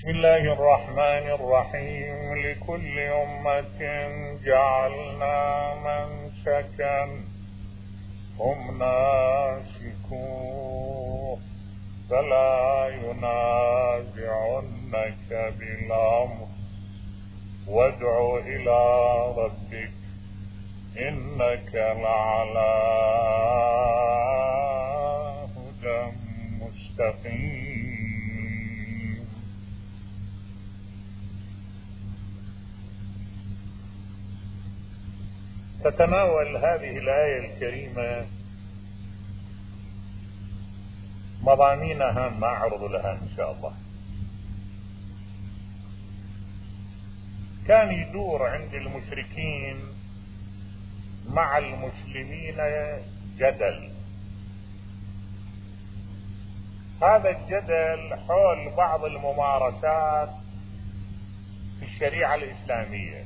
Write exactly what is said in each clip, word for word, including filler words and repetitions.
بسم الله الرحمن الرحيم. لكل أمة جعلنا منسكا هم ناسكوه فلا ينازعنك بالأمر وادع إلى ربك إنك لعلى هدى مستقيم. تتناول هذه الآية الكريمة مضامين هامة أعرض لها إن شاء الله. كان يدور عند المشركين مع المسلمين جدل. هذا الجدل حول بعض الممارسات في الشريعة الإسلامية.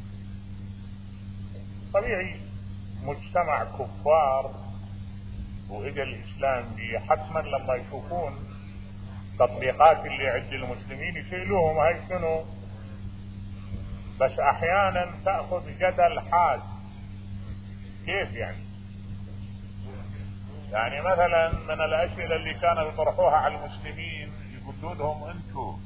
طبيعي مجتمع كفار وإجا الإسلام بيه حتما لما يشوفون تطبيقات اللي عند المسلمين يسألوهم هاي شنو، بس أحيانا تأخذ جدل حاد. كيف يعني؟ يعني مثلا من الأسئلة اللي كانوا يطرحوها على المسلمين يقولوا لهم أنتم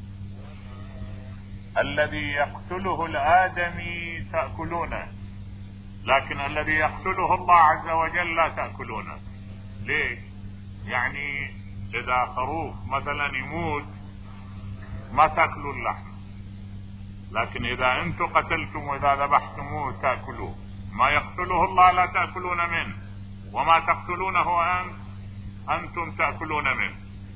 الذي يقتله الآدمي تأكلونه، لكن الذي يقتله الله عز وجل لا تأكلونه. ليه؟ يعني إذا خروف مثلا يموت ما تأكلوا اللحم، لكن إذا أنتم قتلتم وإذا ذبحتموه تأكلوه. ما يقتله الله لا تأكلون منه، وما تقتلونه أنت أنتم تأكلون منه.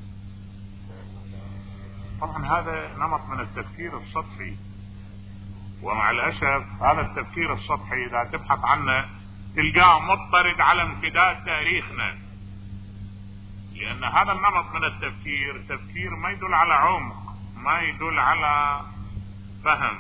طبعا هذا نمط من التفكير السطحي، ومع الأسف هذا التفكير السطحي إذا تبحث عنه تلقاه مضطرد على امتداد تاريخنا، لأن هذا النمط من التفكير تفكير ما يدل على عمق، ما يدل على فهم.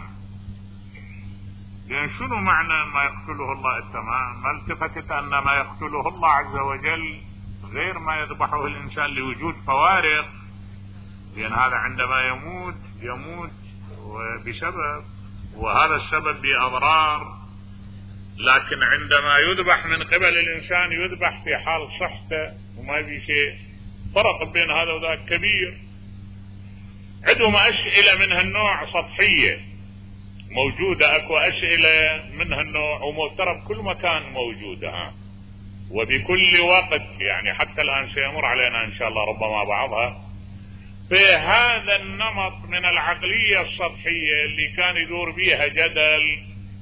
لأن شنو معنى ما يقتله الله التمام؟ ما التفتت أن ما يقتله الله عز وجل غير ما يذبحه الإنسان لوجود فوارق، لأن هذا عندما يموت يموت بسبب، وهذا السبب بأضرار، لكن عندما يذبح من قبل الإنسان يذبح في حال صحته وما في شيء. فرق بين هذا وذاك كبير. عندهم أسئلة من هالنوع سطحية موجودة، أكو أسئلة من هالنوع وموترة بكل مكان موجودة ها وبكل وقت، يعني حتى الآن سيمر علينا إن شاء الله ربما بعضها. في هذا النمط من العقلية السطحية اللي كان يدور بيها جدل،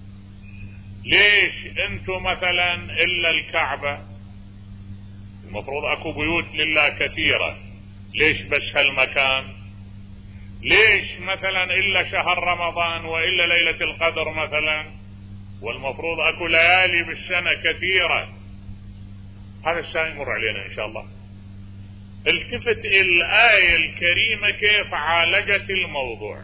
ليش انتم مثلا إلا الكعبة؟ المفروض أكو بيوت لله كثيرة، ليش بس هالمكان؟ ليش مثلا إلا شهر رمضان وإلا ليلة القدر مثلا، والمفروض أكو ليالي بالسنة كثيرة؟ هذا الشيء يمر علينا إن شاء الله. التفت الآية الكريمة كيف عالجت الموضوع.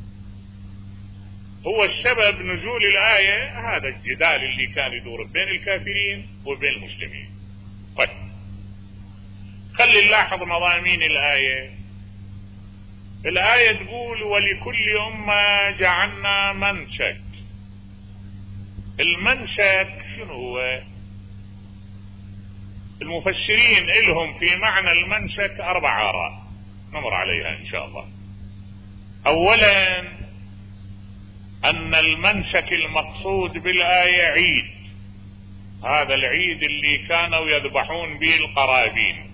هو السبب نزول الآية هذا الجدال اللي كان يدور بين الكافرين وبين المسلمين. طيب خلي نلاحظ مضامين الآية. الآية تقول ولكل أمة جعلنا منسك. المنسك شنو هو؟ المفسرين إلهم في معنى المنسك أربع آراء نمر عليها إن شاء الله. أولا أن المنسك المقصود بالآية عيد، هذا العيد اللي كانوا يذبحون به القرابين.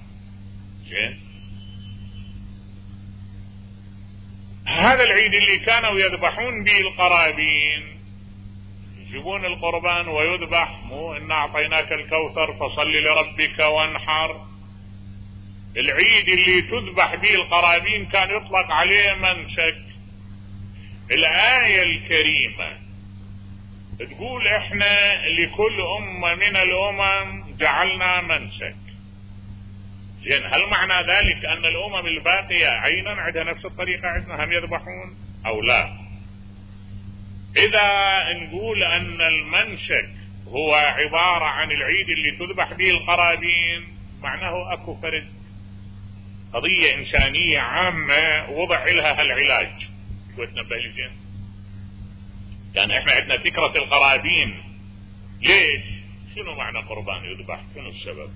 هذا العيد اللي كانوا يذبحون به القرابين، يجيبون القربان ويذبح، مو إن أعطيناك الكوثر فصل لربك وانحر. العيد اللي تذبح به القرابين كان يطلق عليه منسك. الآية الكريمة تقول احنا لكل أمة من الأمم جعلنا منسك. زين، هل معنى ذلك أن الأمم الباقية عينا عندها نفس الطريقة عندنا هم يذبحون أو لا؟ إذا نقول أن المنسك هو عبارة عن العيد اللي تذبح به القرابين، معناه أكو فرد قضية إنسانية عامة وضع لها هالعلاج. شو تنبه لي زين؟ كان احنا عندنا فكرة القرابين. ليش؟ شنو معنى قربان يذبح؟ شنو السبب؟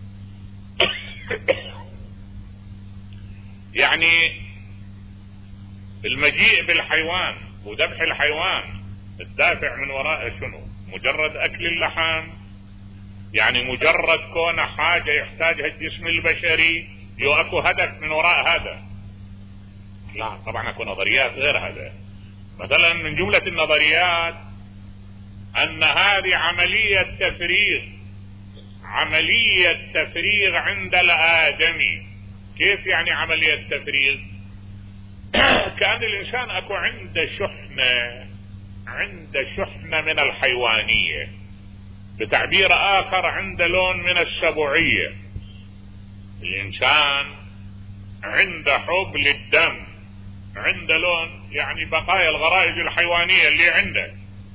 يعني المجيء بالحيوان وذبح الحيوان الدافع من وراء شنو؟ مجرد اكل اللحم؟ يعني مجرد كون حاجة يحتاجها الجسم البشري؟ يو اكو هدف من وراء هذا؟ لا طبعا اكو نظريات غير هذا. مثلا من جملة النظريات ان هذه عملية تفريغ، عملية تفريغ عند الآدمي. كيف يعني عملية تفريغ؟ كأن الإنسان أكو عنده شحنة، عنده شحنة من الحيوانية، بتعبير آخر عنده لون من السبوعية. الإنسان عنده حب للدم، عنده لون يعني بقايا الغرائز الحيوانية اللي عنده.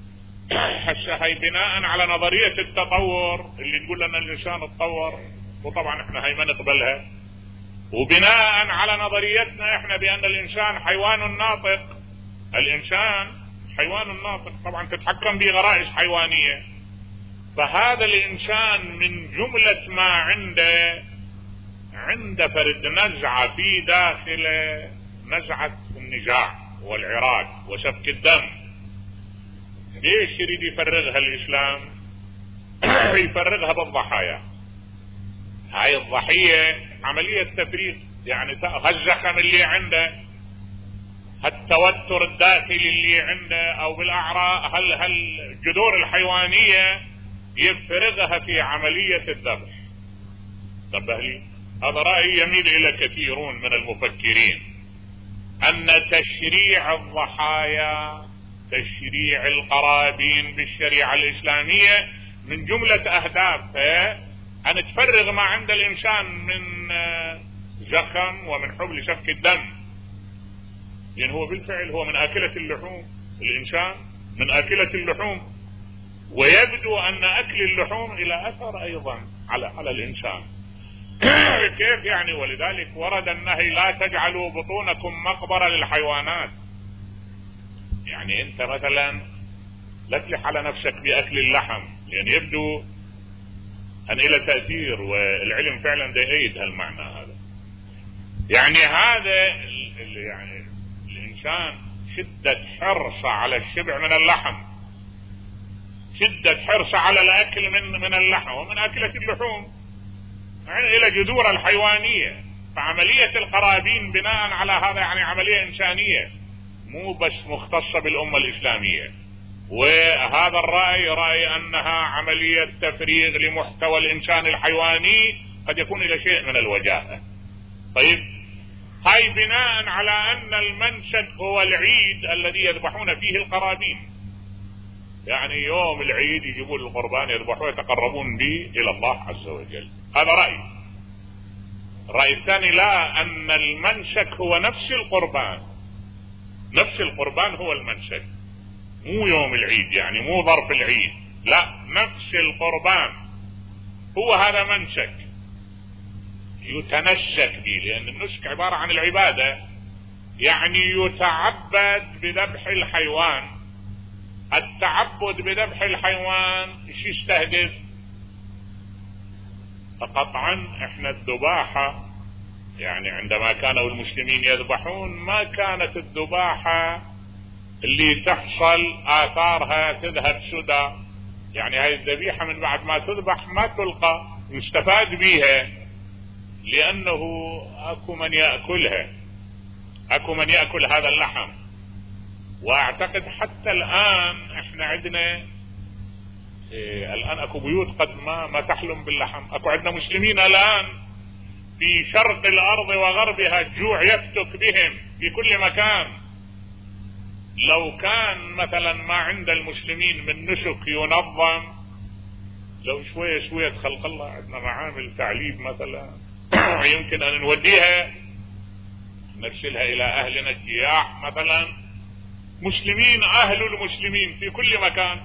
هسه هي بناء على نظرية التطور اللي تقول لنا الإنسان اتطور، وطبعا احنا هي ما نقبلها، وبناء على نظريتنا احنا بأن الإنسان حيوان ناطق. الإنسان حيوان ناطق طبعا تتحكم به غرائز حيوانية. فهذا الإنسان من جملة ما عنده، عنده فرد نزعة في داخله، نزعة النزاع والعراك وسفك الدم. ليش يريد يفرغها الإسلام؟ يفرغها بالضحايا. هاي الضحية عملية تفريغ، يعني هالزخم اللي عنده، هالتوتر الداخلي اللي عنده، او بالاعراض هل هالجذور الحيوانية يفرغها في عملية الذبح. انتبه لي، هذا رأي يميل الى كثيرون من المفكرين، ان تشريع الضحايا، تشريع القرابين بالشريعة الإسلامية من جملة أهدافها أن تفرغ ما عند الإنسان من زخم ومن حب لسفك الدم. لأن هو بالفعل هو من آكلة اللحوم، الإنسان من آكلة اللحوم، ويبدو أن أكل اللحوم إلى أثر أيضا على على الإنسان. كيف يعني؟ ولذلك ورد النهي لا تجعلوا بطونكم مقبرة للحيوانات. يعني انت مثلا لا تلح على نفسك باكل اللحم، لان يبدو ان له تأثير، والعلم فعلا ده يؤيد هالمعنى هذا. يعني هذا يعني الانسان شدة حرصه على الشبع من اللحم، شدة حرصه على الاكل من من اللحم ومن اكلة اللحوم، يعني الى جذور الحيوانية. فعملية القرابين بناء على هذا يعني عملية انسانية، مو بس مختصة بالأمة الإسلامية. وهذا الرأي رأي أنها عملية تفريغ لمحتوى الإنسان الحيواني، قد يكون إلى شيء من الوجاهة. طيب، هاي بناء على أن المنسك هو العيد الذي يذبحون فيه القرابين. يعني يوم العيد يجيبون القربان يذبحوه يتقربون به إلى الله عز وجل. هذا رأي. الرأي الثاني لا، أن المنسك هو نفس القربان، نفس القربان هو المنسك، مو يوم العيد، يعني مو ظرف العيد، لا، نفس القربان هو هذا منسك يتنسك به. لأن النسك عبارة عن العبادة، يعني يتعبد بذبح الحيوان. التعبد بذبح الحيوان ايش يستهدف؟ فقطعا احنا الذباحة، يعني عندما كانوا المسلمين يذبحون ما كانت الذباحة اللي تحصل آثارها تذهب سدى، يعني هاي الذبيحة من بعد ما تذبح ما تلقى، يستفاد بها، لأنه أكو من يأكلها، أكو من يأكل هذا اللحم. وأعتقد حتى الآن إحنا عندنا إيه الآن أكو بيوت قد ما ما تحلم باللحم. أكو عندنا مسلمين الآن في شرق الأرض وغربها الجوع يفتك بهم في كل مكان. لو كان مثلا ما عند المسلمين من نسك ينظم، لو شوية شوية خلق الله عندنا معامل تعليب مثلا يمكن أن نوديها نرسلها إلى أهلنا الجياح مثلا، مسلمين أهل المسلمين في كل مكان.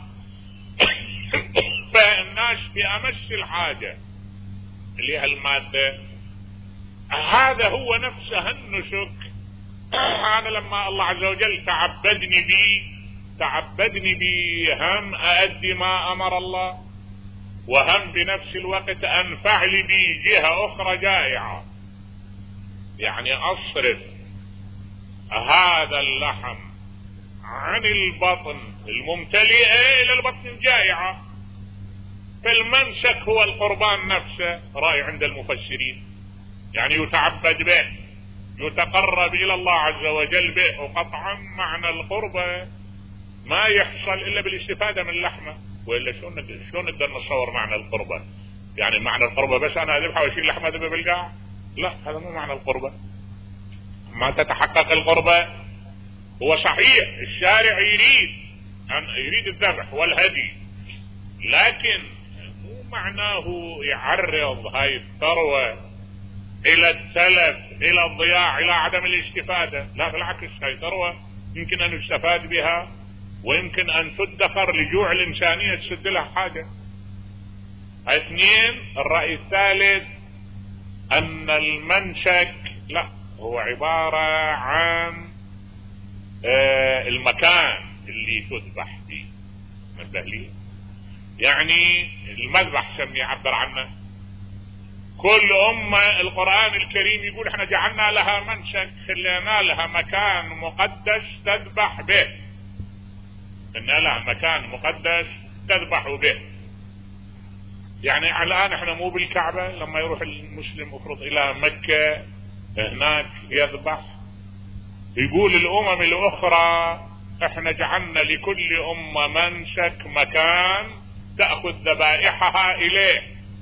فالناس في أمس الحاجة اللي هي المادة. هذا هو نفسه النسك أنا لما الله عز وجل تعبدني بي تعبدني بي هم أؤدي ما أمر الله، وهم بنفس الوقت أنفعل بي جهة أخرى جائعة، يعني أصرف هذا اللحم عن البطن الممتلئة إلى البطن الجائعة. فالمنسك هو القربان نفسه، رأي عند المفسرين، يعني يتعبد به، يتقرب إلى الله عز وجل به. وقطعا معنى القربة ما يحصل إلا بالاستفادة من اللحمة، وإلا شلون شلون نقدر نصور معنى القربة؟ يعني معنى القربة بس أنا أذبحها وأشيل لحمة ذبح بالقاع؟ لا، هذا مو معنى القربة. ما تتحقق القربة. هو صحيح الشارع يريد أن يريد الذبح والهدي، لكن مو معناه يعرض هاي الثروة إلى التلف، إلى الضياع، إلى عدم الاستفادة. لا بالعكس، هاي ثروة يمكن أن يستفاد بها، ويمكن أن تدخر لجوع الإنسانية تسد لها حاجة. اثنين، الرأي الثالث أن المنسك لا، هو عبارة عن آه المكان اللي تذبح فيه. نبه لي، يعني المذبح سمي يعبر عنه. كل أمة القرآن الكريم يقول احنا جعلنا لها منسك، خلينا لها مكان مقدس تذبح به، إن لها مكان مقدس تذبح به. يعني الآن احنا مو بالكعبة لما يروح المسلم افرض إلى مكة هناك يذبح، يقول الأمم الأخرى احنا جعلنا لكل أمة منسك، مكان تأخذ ذبائحها إليه.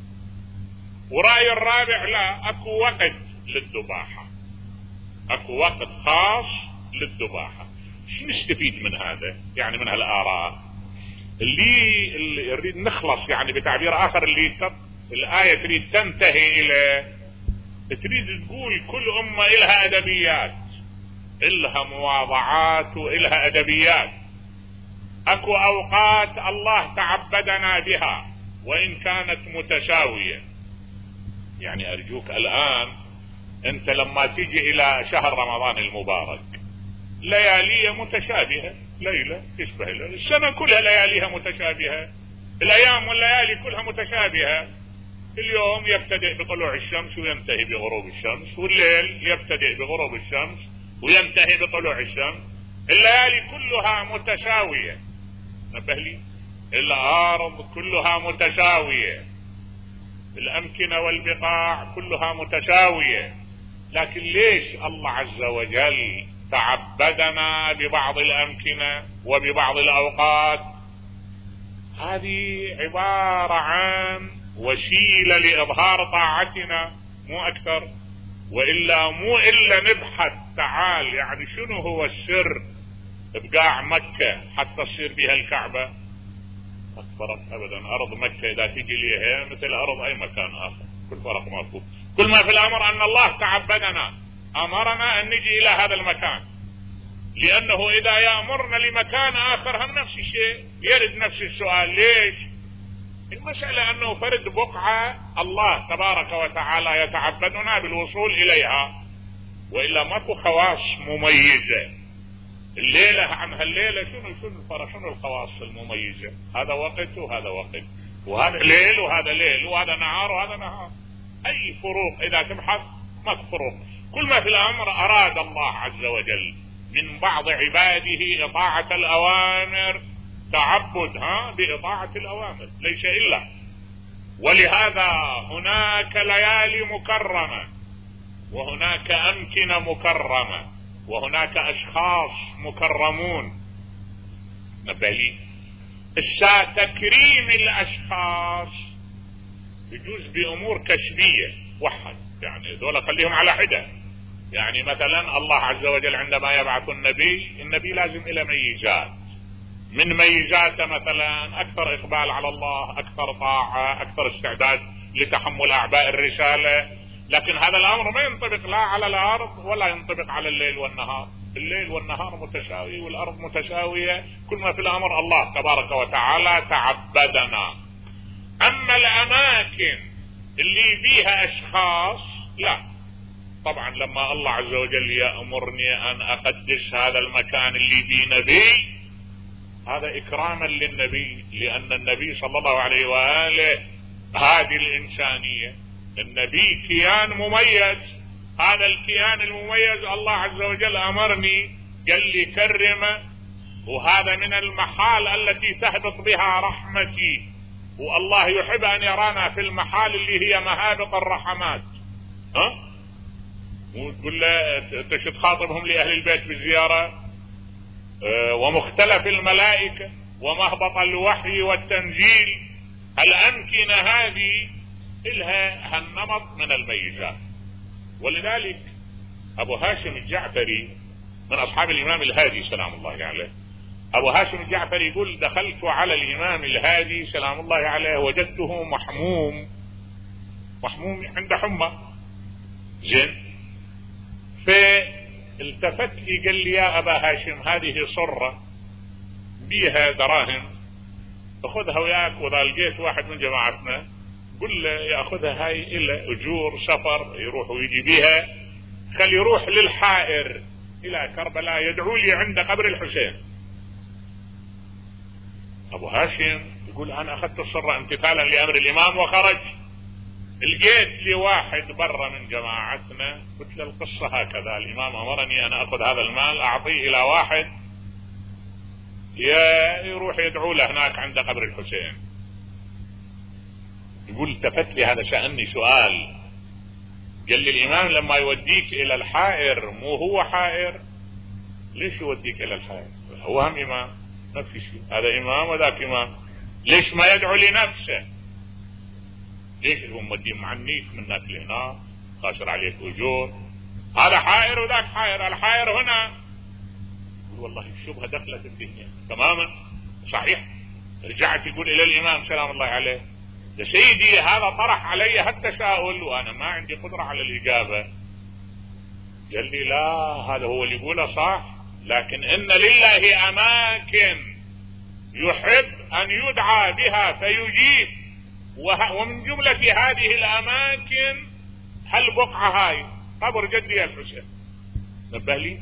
ورأي الرابع لا، اكو وقت للذباحة، اكو وقت خاص للذباحة. شو نستفيد من هذا؟ يعني من هالآراء اللي اللي نريد نخلص، يعني بتعبير آخر اللي تب... الآية تريد تنتهي إلى، تريد تقول كل أمة إلها أدبيات، إلها مواضعات وإلها أدبيات. أكو أوقات الله تعبدنا بها وإن كانت متساوية. يعني أرجوك الآن أنت لما تيجي إلى شهر رمضان المبارك، ليالي متشابهة، ليلة تشبه ليلة، السنة كلها لياليها متشابهة، الأيام والليالي كلها متشابهة. اليوم يبتدئ بطلوع الشمس وينتهي بغروب الشمس، والليل يبتدئ بغروب الشمس وينتهي بطلوع الشمس. الليالي كلها متساوية. نبه لي، الأرض كلها متساوية، الأمكنة والبقاع كلها متساوية. لكن ليش الله عز وجل تعبدنا ببعض الأمكنة وببعض الأوقات؟ هذه عبارة عن وسيلة لإظهار طاعتنا مو أكثر، وإلا مو إلا نبحث تعال يعني شنو هو السر بقاع مكة حتى تصير بها الكعبة. فرق أبدا، أرض مكة إذا تيجي ليها مثل أرض أي مكان آخر، كل فرق ماكو. كل ما في الأمر أن الله تعبدنا، أمرنا أن نجي إلى هذا المكان، لأنه إذا يأمرنا لمكان آخر هم نفس الشيء يرد نفس السؤال. ليش؟ المسألة أنه فرد بقعة الله تبارك وتعالى يتعبدنا بالوصول إليها، وإلا ماكو خواص مميزة. الليلة عن هالليلة شنو شنو الفرق؟ شنو الخواص المميزة؟ هذا وقت وهذا وقت، وهذا ليل وهذا ليل، وهذا نهار وهذا نهار. أي فروق إذا تبحث؟ ماكو فروق. كل ما في الأمر أراد الله عز وجل من بعض عباده إطاعة الأوامر، تعبد ها بإطاعة الأوامر، ليس إلا. ولهذا هناك ليالي مكرمة، وهناك أمكنة مكرمة، وهناك أشخاص مكرمون. نبه لي، السا تكريم الأشخاص يجوز بأمور كشفية وحد، يعني ذولا خليهم على حدة. يعني مثلا الله عز وجل عندما يبعث النبي، النبي لازم إلى ميزات، من ميزاته مثلا أكثر إقبال على الله، أكثر طاعة، أكثر استعداد لتحمل أعباء الرسالة. لكن هذا الأمر ما ينطبق لا على الأرض ولا ينطبق على الليل والنهار. الليل والنهار متساوي والأرض متساوية. كل ما في الأمر الله تبارك وتعالى تعبدنا. أما الأماكن اللي فيها أشخاص لا، طبعا لما الله عز وجل يأمرني أن أقدس هذا المكان اللي بيه نبي، هذا إكراما للنبي، لأن النبي صلى الله عليه وآله هذه الإنسانية. النبي كيان مميز، هذا الكيان المميز الله عز وجل أمرني قال لي كرمه، وهذا من المحال التي تهبط بها رحمتي، والله يحب أن يرانا في المحال اللي هي مهابط الرحمات. ها وتقول له تخاطبهم لأهل البيت بالزيارة أه ومختلف الملائكة ومهبط الوحي والتنزيل. الأمكنة هذه إلها هالنمط من الميزات. ولذلك أبو هاشم الجعفري من أصحاب الإمام الهادي سلام الله عليه، أبو هاشم الجعفري يقول دخلت على الإمام الهادي سلام الله عليه وجدته محموم، محموم عند حمى زين، فالتفت لي قال لي يا أبا هاشم هذه صرة بيها دراهم، أخذها وياك، وإذا لقيت واحد من جماعتنا قل له يأخذها، هاي إلى أجور سفر يروح ويجي بيها، خلي يروح للحائر إلى كربلاء يدعو لي عند قبر الحسين. أبو هاشم يقول أنا أخذت الصرة امتثالا لأمر الإمام وخرج، لقيت لي واحد برا من جماعتنا قلت له القصة هكذا، الإمام أمرني أن أخذ هذا المال أعطيه إلى واحد يروح يدعو له هناك عند قبر الحسين. يقول التفت لي هذا شأني سؤال، قال لي الإمام لما يوديك إلى الحائر مو هو حائر؟ ليش يوديك إلى الحائر؟ هو هم إمام نفس الشيء، هذا إمام وذاك إمام، ليش ما يدعو لنفسه؟ ليش هو مدين معنيك منك لهنا خاسر عليك أجور؟ هذا حائر وذاك حائر، الحائر هنا. يقول والله الشبهة دخلت الدنيا تماما صحيح. رجعت يقول إلى الإمام سلام الله عليه يا سيدي هذا طرح علي هالتساؤل وأنا ما عندي قدرة على الإجابة. قال لي لا هذا هو اللي يقوله صح، لكن إن لله أماكن يحب أن يدعى بها فيجيب، ومن جملة هذه الأماكن هالبقعة هاي قبر جدي الحسين. نبه لي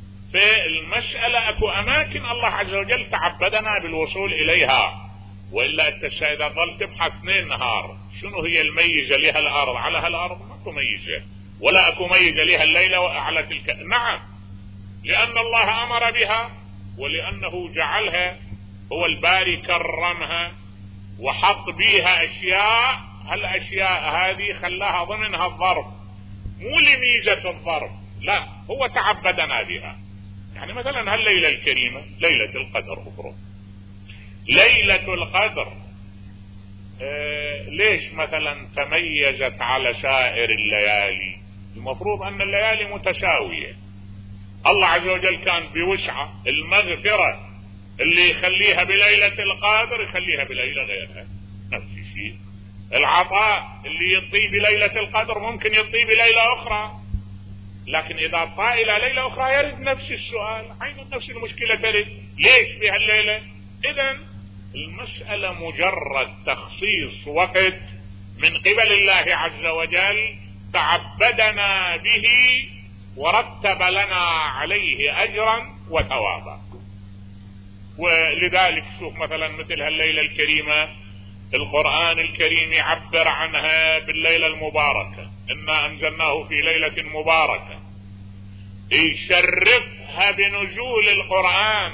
فالمسألة أكو أماكن الله عز وجل تعبدنا بالوصول إليها، وإلا أنت إذا ظل تبحث اثنين نهار شنو هي الميزة لها الأرض على هالأرض؟ ما أكو ميزة، ولا أكو ميزة لها الليلة على تلك. نعم لأن الله أمر بها ولأنه جعلها هو الباري كرمها وحط بيها أشياء، هالأشياء هذه خلاها ضمنها الظرف، مو لميزة الظرف، لا هو تعبدنا بها. يعني مثلا هالليلة الكريمة ليلة القدر، أفرض ليلة القدر آه ليش مثلا تميزت على سائر الليالي؟ المفروض أن الليالي متساوية. الله عز وجل كان بوسعة المغفرة اللي يخليها بليلة القدر يخليها بليلة غيرها، نفس الشيء. العطاء اللي يطيه بليلة القدر ممكن يطيه بليلة أخرى، لكن إذا أعطاه إلى ليلة أخرى يرد نفس السؤال، عين نفس المشكلة ترد، ليش بهالليلة؟ إذن المسألة مجرد تخصيص وقت من قبل الله عز وجل تعبدنا به ورتب لنا عليه أجرا وثوابا. ولذلك شوف مثلا مثل هالليلة الكريمة القرآن الكريم يعبر عنها بالليلة المباركة، إنا أنزلناه في ليلة مباركة، يشرفها بنزول القرآن.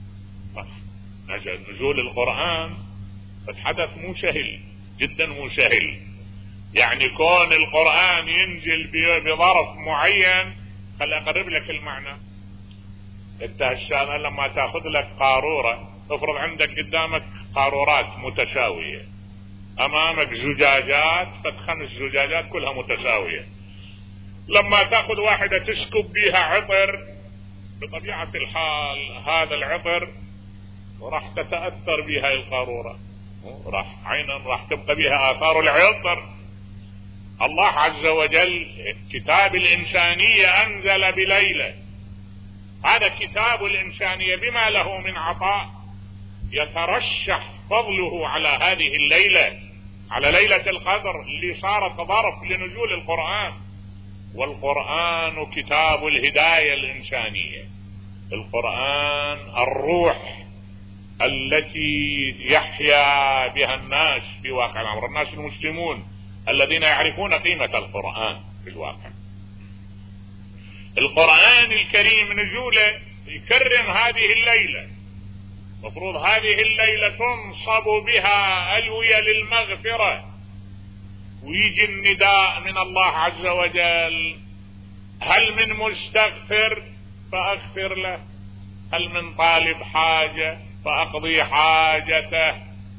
نزول القرآن الحدث مو سهل جدا، مو سهل. يعني كون القرآن ينزل بظرف معين، خل أقرب لك المعنى. انت هالشان لما تاخذ لك قارورة، افرض عندك قدامك قارورات متساوية، امامك زجاجات، فخمس زجاجات كلها متساوية، لما تاخذ واحدة تسكب بيها عطر، بطبيعة الحال هذا العطر راح تتأثر بها القارورة، راح عينا راح تبقى بها آثار العطر. الله عز وجل كتاب الإنسانية أنزل بليلة، هذا كتاب الإنسانية بما له من عطاء يترشح فضله على هذه الليلة، على ليلة القدر اللي صارت ظرف لنزول القرآن. والقرآن كتاب الهداية الإنسانية. القرآن الروح التي يحيا بها الناس في واقع الأمر، الناس المسلمون الذين يعرفون قيمة القرآن في الواقع. القرآن الكريم نزوله يكرم هذه الليلة، مفروض هذه الليلة تنصب بها ألوية للمغفرة، ويجي النداء من الله عز وجل: هل من مستغفر فأغفر له، هل من طالب حاجة فأقضي حاجته.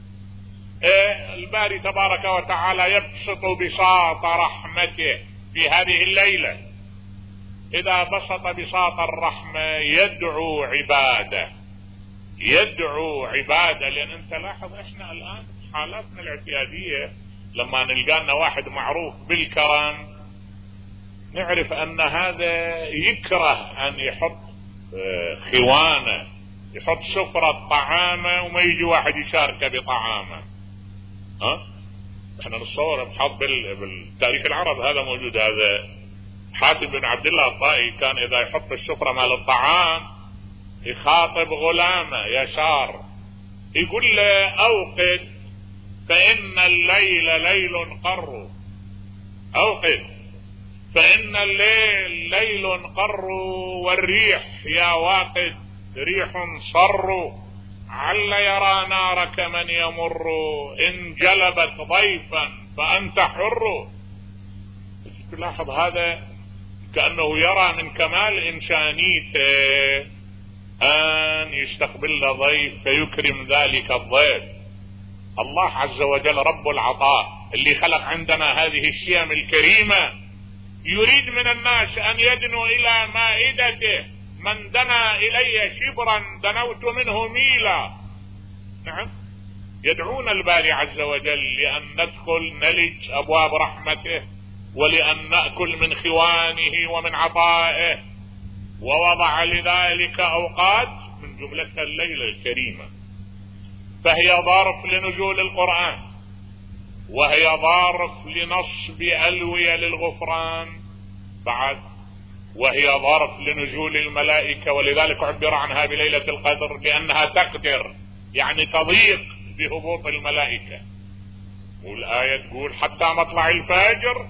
إيه الباري تبارك وتعالى يبسط بساط رحمته في هذه الليلة. إذا بسط بساط الرحمة يدعو عباده، يدعو عباده. لأن أنت لاحظ إحنا الآن حالاتنا الاعتيادية لما نلقانا واحد معروف بالكرم نعرف أن هذا يكره أن يحط خوانه، يحط سفرة طعامه وما يجي واحد يشاركه بطعامه. ها احنا نتصور بحط بالتاريخ العرب هذا موجود. هذا حاتم بن عبد الله الطائي كان اذا يحط السفرة مال الطعام يخاطب غلامه يسار يقول له: اوقد فان الليل ليل قر، اوقد فان الليل ليل قر، والريح يا واقد ريح صر، عل يرى نارك من يمر، إن جلبت ضيفا فأنت حر. تلاحظ هذا كأنه يرى من كمال إنسانيته أن يستقبل ضيف فيكرم ذلك الضيف. الله عز وجل رب العطاء اللي خلق عندنا هذه الشيم الكريمة يريد من الناس أن يدنوا إلى مائدته: من دنا إلي شبرا دنوت منه ميلا. نعم، يدعون الباري عز وجل لأن ندخل نلج أبواب رحمته، ولأن نأكل من خوانه ومن عطائه، ووضع لذلك أوقات من جملتها الليلة الكريمة. فهي ظرف لنزول القرآن، وهي ظرف لنصب ألوية للغفران بعد، وهي ظرف لنزول الملائكة. ولذلك عبر عنها بليلة القدر لأنها تقدر، يعني تضيق بهبوط الملائكة. والآية تقول: حتى مطلع الفجر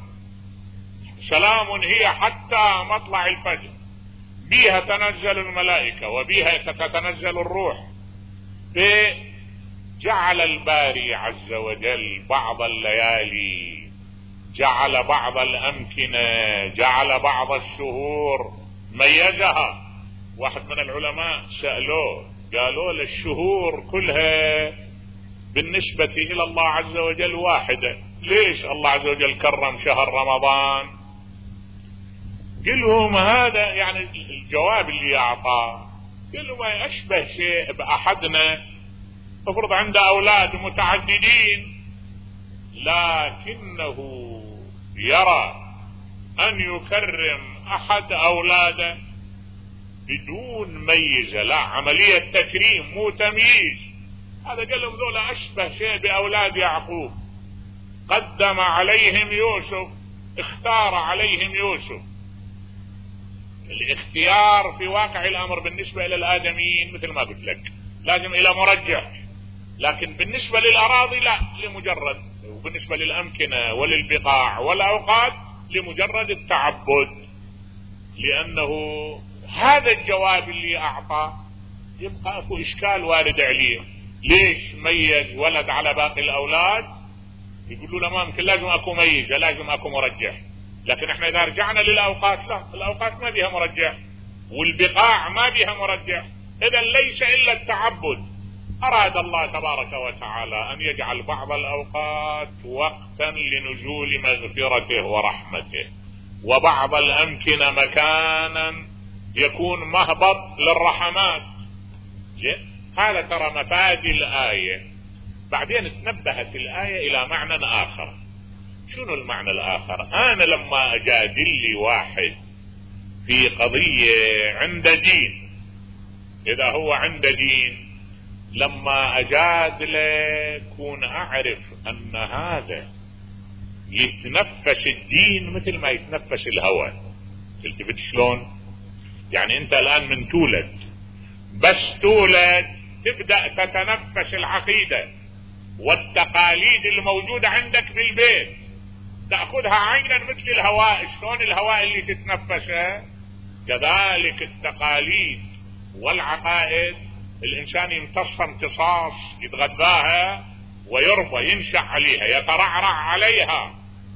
سلام هي حتى مطلع الفجر. بها تنزل الملائكة وبها تتنزل الروح. فجعل الباري عز وجل بعض الليالي، جعل بعض الأمكنة، جعل بعض الشهور ميزها. واحد من العلماء سألوه قالوا له: الشهور كلها بالنسبة إلى الله عز وجل واحدة، ليش الله عز وجل كرم شهر رمضان؟ قلهم هذا يعني الجواب اللي أعطاه، قالوا ما أشبه شيء بأحدنا مفروض عنده أولاد متعددين لكنه يرى أن يكرم أحد أولاده بدون ميزة، لا عملية تكريم مو تمييز. هذا قال لهم ذولا أشبه شيء بأولاد يعقوب، قدم عليهم يوسف، اختار عليهم يوسف. الاختيار في واقع الأمر بالنسبة إلى الآدميين مثل ما قلت لك لازم إلى مرجح، لكن بالنسبة للأراضي لا، لمجرد، وبالنسبة للأمكنة وللبقاع والأوقات لمجرد التعبد. لأنه هذا الجواب اللي أعطاه يبقى أكو إشكال وارد عليه. ليش ميز ولد على باقي الأولاد؟ يقولوا له ما ممكن، لازم أكو ميزة، لازم أكو مرجح. لكن احنا إذا رجعنا للأوقات لا، الأوقات ما بيها مرجح والبقاع ما بيها مرجح. إذا ليس إلا التعبد. أراد الله تبارك وتعالى أن يجعل بعض الأوقات وقتا لنزول مغفرته ورحمته، وبعض الأمكنة مكانا يكون مهبط للرحمات. هذا ترى مفادي الآية. بعدين تنبهت الآية إلى معنى آخر. شنو المعنى الآخر؟ أنا لما أجادل لي واحد في قضية عند دين، إذا هو عند دين، لما أجادله كون أعرف أن هذا يتنفس الدين مثل ما يتنفس الهوى. تلتفت شلون؟ يعني انت الان من تولد، بس تولد تبدأ تتنفس العقيدة والتقاليد الموجودة عندك بالبيت، تأخذها عينا مثل الهواء. شلون الهواء اللي تتنفسه؟ كذلك التقاليد والعقائد الإنسان يمتصها امتصاص، يتغذاها ويربى، ينشأ عليها، يترعرع عليها.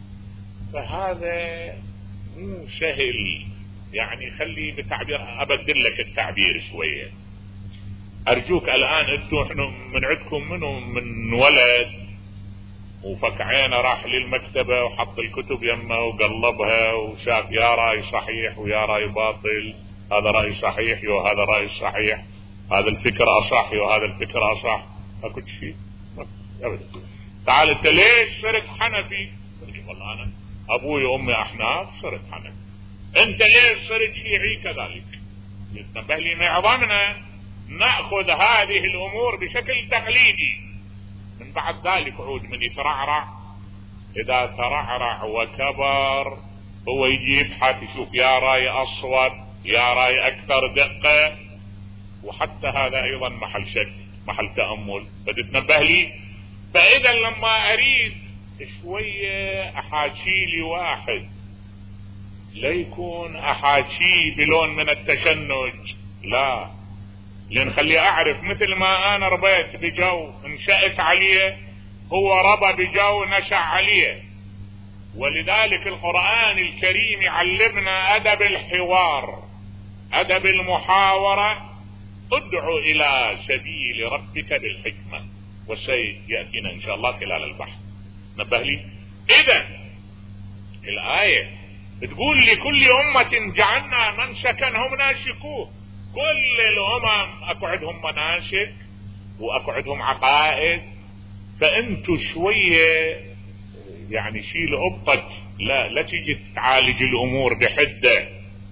فهذا مو سهل. يعني خلي بتعبير، أبدل لك التعبير شوية. أرجوك الآن انتوا احنا من عندكم منو من ولد وفك عينه راح للمكتبة وحط الكتب يمه وقلبها وشاف يا رأي صحيح ويا رأي باطل، هذا رأي صحيح وهذا رأي صحيح، هذا الفكر أصح وهذا الفكر أصح، اكو شيء أبدا. تعال انت ليش صرت حنفي؟ والله أنا أبوي وأمي أحناف صرت حنفي. انت ليش صرت شيعي؟ كذلك. يتنبه لي معظمنا نأخذ هذه الأمور بشكل تقليدي، من بعد ذلك عود من يترعرع، إذا ترعرع وكبر هو يجي يبحث يشوف يا راي أصوب يا راي أكثر دقة، وحتى هذا أيضا محل شك، محل تأمل. فتتنبه لي. فإذا لما أريد شوية أحاكي لي واحد لا يكون أحاكي بلون من التشنج، لا، لأن خلي أعرف مثل ما أنا ربيت بجو انشأت عليه هو ربى بجو نشأ عليه. ولذلك القرآن الكريم يعلمنا أدب الحوار، أدب المحاورة. ادعو إلى سبيل ربك بالحكمة، وسيأتينا إن شاء الله خلال البحث. نبه لي. إذا الآية تقول لكل أمة جعلنا منسكا هم ناسكوه. كل الأمم أكو عندهم مناسك وأكو عندهم عقائد. فأنتوا شوية يعني شيل أبطك، لا لا تيجي تعالج الأمور بحدة،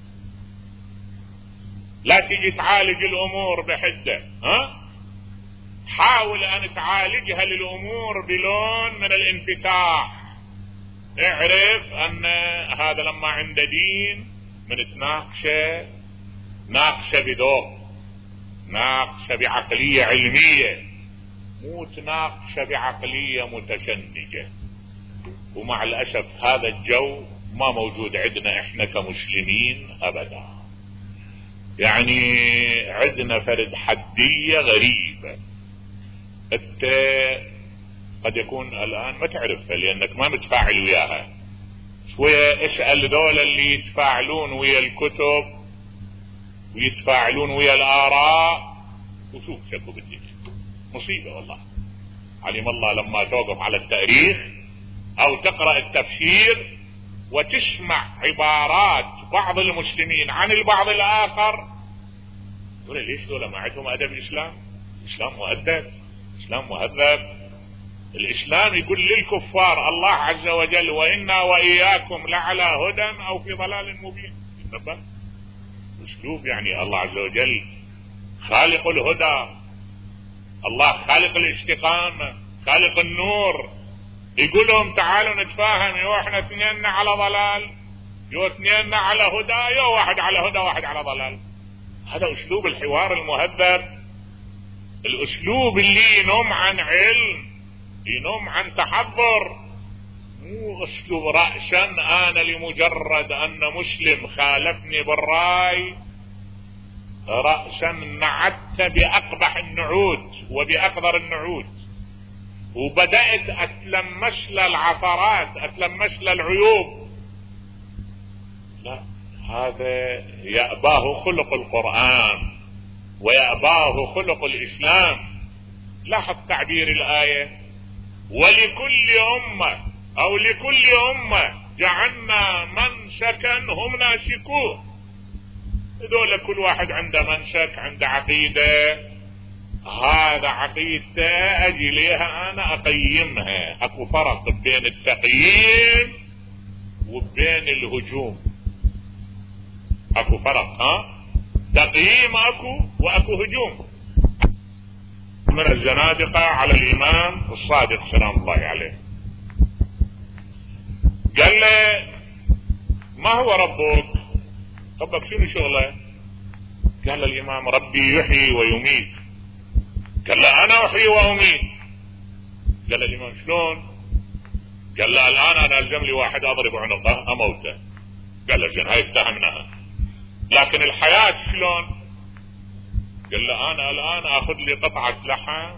لا تيجي تعالج الأمور بحدة. ها؟ حاول أن تعالجها للأمور بلون من الانفتاح. اعرف أن هذا لما عند دين من تناقشه ناقشه بذوق، ناقشه بعقلية علمية، مو تناقشه بعقلية متشنجة. ومع الأسف هذا الجو ما موجود عندنا احنا كمسلمين أبدا. يعني عندنا فرد حدية غريبة. انت قد يكون الآن ما تعرفها لأنك ما متفاعل وياها. شوية اسأل دول اللي يتفاعلون ويا الكتب ويتفاعلون ويا الآراء وشوف شكو بالدنيا. مصيبة والله. علم الله لما توقف على التاريخ أو تقرأ التفسير وتسمع عبارات بعض المسلمين عن البعض الآخر، تقول ليش دول ما عندهم أدب الإسلام؟ الإسلام مؤدب، الإسلام مهذب. الإسلام يقول للكفار الله عز وجل وإنا وإياكم لعلى هدى أو في ضلال مبين. تنبه أسلوب، يعني الله عز وجل خالق الهدى، الله خالق الاستقامة، خالق النور. يقول لهم تعالوا نتفاهم، يو احنا اثنين على ضلال، يو اثنين على هدى، يو واحد على هدى واحد على ضلال. هذا أسلوب الحوار المهذب، الأسلوب اللي ينم عن علم، ينم عن تحضر، مو أسلوب رأسا أنا لمجرد أن مسلم خالفني بالرأي رأسا نعدت بأقبح النعود وبأقدر النعود وبدأت أتلمس للعثرات، أتلمس للعيوب. لا، هذا يأباه خلق القرآن ويأباه خلق الإسلام. لاحظ تعبير الآية ولكل أمة أو لكل أمة جعلنا منسكا هم ناسكوه. هذول كل واحد عنده منسك، عنده عقيدة، هذا عقيدته أجي ليها أنا أقيمها. أكو فرق بين التقييم وبين الهجوم، أكو فرق. ها؟ تقييم أكو وأكو هجوم. من الزنادقة على الإمام الصادق سلام الله عليه. قال له ما هو ربك؟ ربك شنو شغله؟ قال له الامام ربي يحيي ويميت. قال له انا احيي واميت. قال له الامام شلون؟ قال له الان انا الزم لي واحد اضرب عنقه اموته. قال له زين هاي افتهمناها، لكن الحياة شلون؟ قال له انا الان اخذ لي قطعة لحم